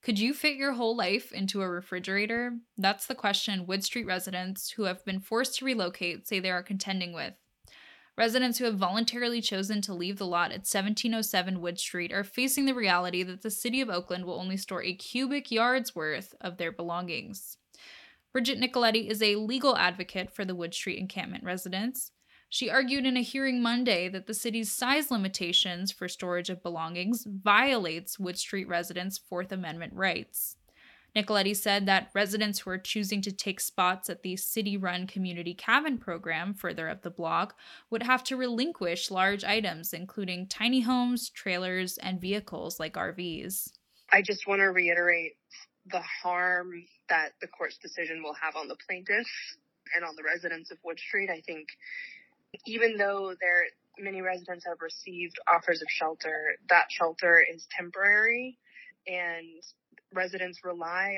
Could you fit your whole life into a refrigerator? That's the question Wood Street residents who have been forced to relocate say they are contending with. Residents who have voluntarily chosen to leave the lot at 1707 Wood Street are facing the reality that the city of Oakland will only store a cubic yard's worth of their belongings. Bridget Nicoletti is a legal advocate for the Wood Street encampment residents. She argued in a hearing Monday that the city's size limitations for storage of belongings violates Wood Street residents' Fourth Amendment rights. Nicoletti said that residents who are choosing to take spots at the city-run community cabin program further up the block would have to relinquish large items, including tiny homes, trailers, and vehicles like RVs. I just want to reiterate the harm that the court's decision will have on the plaintiffs and on the residents of Wood Street. I think even though many residents have received offers of shelter, that shelter is temporary, and residents rely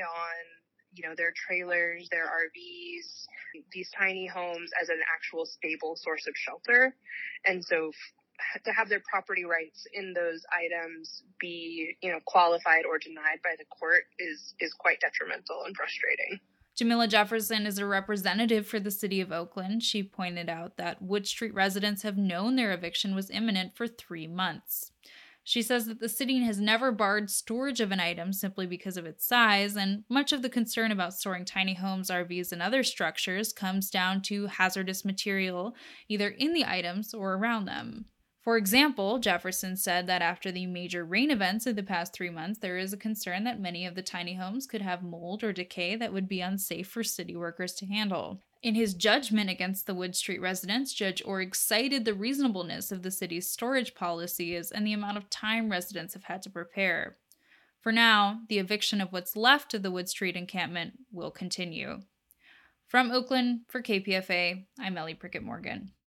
on, their trailers, their RVs, these tiny homes as an actual stable source of shelter. And so to have their property rights in those items be, qualified or denied by the court is quite detrimental and frustrating. Jamila Jefferson is a representative for the city of Oakland. She pointed out that Wood Street residents have known their eviction was imminent for 3 months. She says that the city has never barred storage of an item simply because of its size, and much of the concern about storing tiny homes, RVs, and other structures comes down to hazardous material either in the items or around them. For example, Jefferson said that after the major rain events of the past 3 months, there is a concern that many of the tiny homes could have mold or decay that would be unsafe for city workers to handle. In his judgment against the Wood Street residents, Judge Orrig cited the reasonableness of the city's storage policies and the amount of time residents have had to prepare. For now, the eviction of what's left of the Wood Street encampment will continue. From Oakland, for KPFA, I'm Ellie Prickett Morgan.